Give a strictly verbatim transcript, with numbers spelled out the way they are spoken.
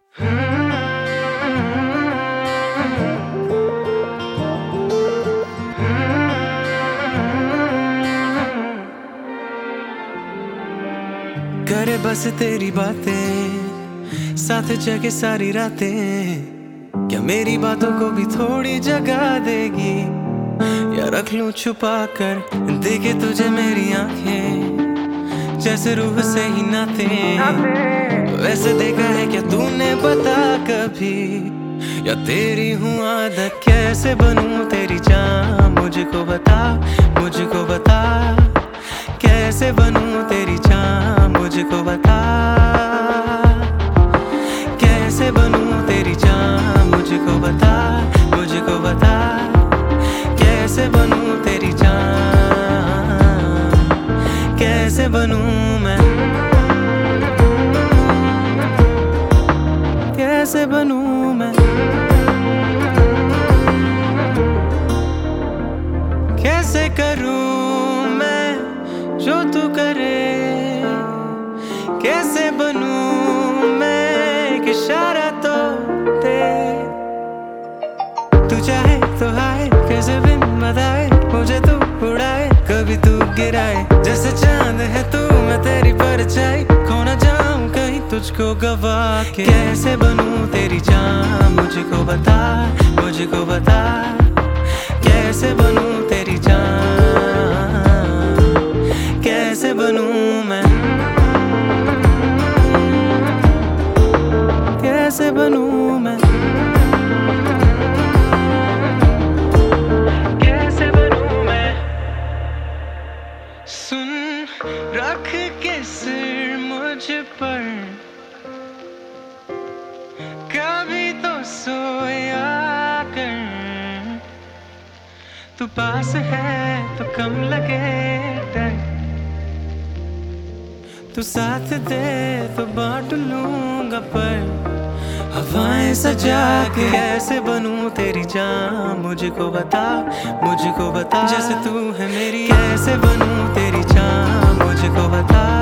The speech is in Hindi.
करे बस तेरी बातें साथ जगे सारी रातें, क्या मेरी बातों को भी थोड़ी जगह देगी? या रख लूं छुपा कर देखे तुझे मेरी आंखें, जैसे रूह से ही नाते। वैसे देखा है क्या तूने बता कभी, या तेरी हूँ आदत? कैसे बनूं तेरी जान मुझको बता, मुझको बता। कैसे बनूं तेरी जान मुझको बता, कैसे बनूं तेरी जान मुझको बता, मुझको बता। कैसे बनूं तेरी जान, कैसे बनूं मैं, कैसे बनूं मैं, कैसे करूं मैं जो तू करे? कैसे बनूं मैं एक इशारा तो दे? तू चाहे तो आए कैसे बिन बताए, मुझे तू उड़ाए कभी तू गिराए। जैसे चांद है तू मैं तेरी परछाई, खो ना जाऊं कहीं तुझको गवा के। कैसे बनूं तेरी जान मुझको बता, मुझको बता। कैसे बनूं तेरी जान, कैसे बनूं मैं, कैसे बनूं मैं, कैसे बनूं मैं। सुन रख के सिर मुझ पर, कभी तो सोया कर। तू पास है तो कम लगे डर, तू साथ दे तो बांट लूंगा पर हवाएं सजा के। कैसे बनूं तेरी जान मुझको बता, मुझको बता। जैसे तू है मेरी, कैसे बनूं तेरी जान मुझको बता।